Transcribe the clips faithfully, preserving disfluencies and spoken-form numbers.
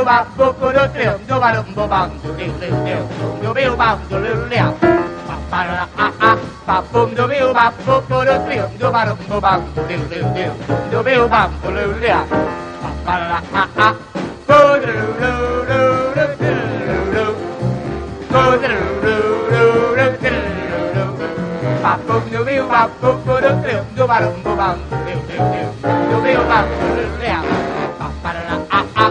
biu bam bu bu do trim do ba dum bu bam do do do do biu bam do do do ba ba la a a ba bum do biu bam bu bu do trim do ba dum bu bam do do do do biu bam do do do ba ba la a a bu do do do do do bu do do do do do ba bum do biu bam bu bu do trim do ba dum bu bam do do do do biu bam do do do ba ba la a a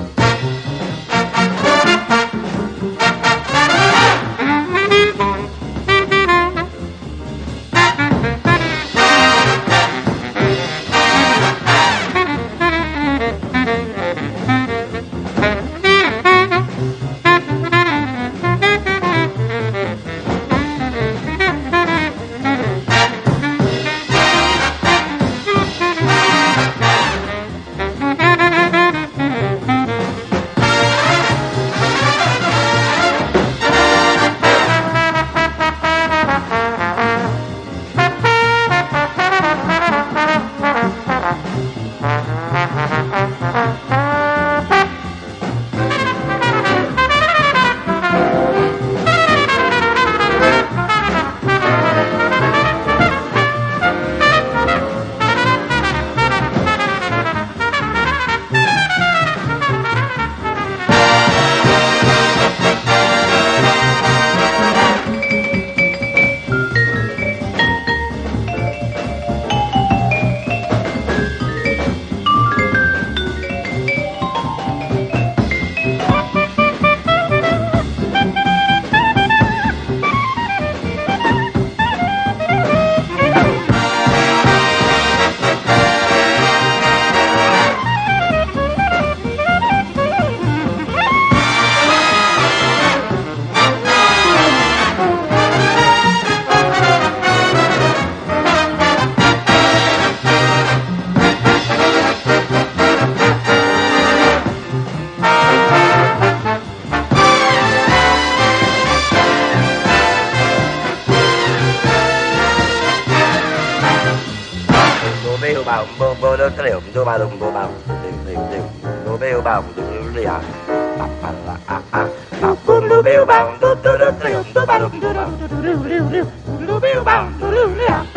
do ba dum bu bam do do do biu bam do do do ba ba la a a ba bum do biu bam do do do trim do ba dum bu bam do do do do do biu bam do do do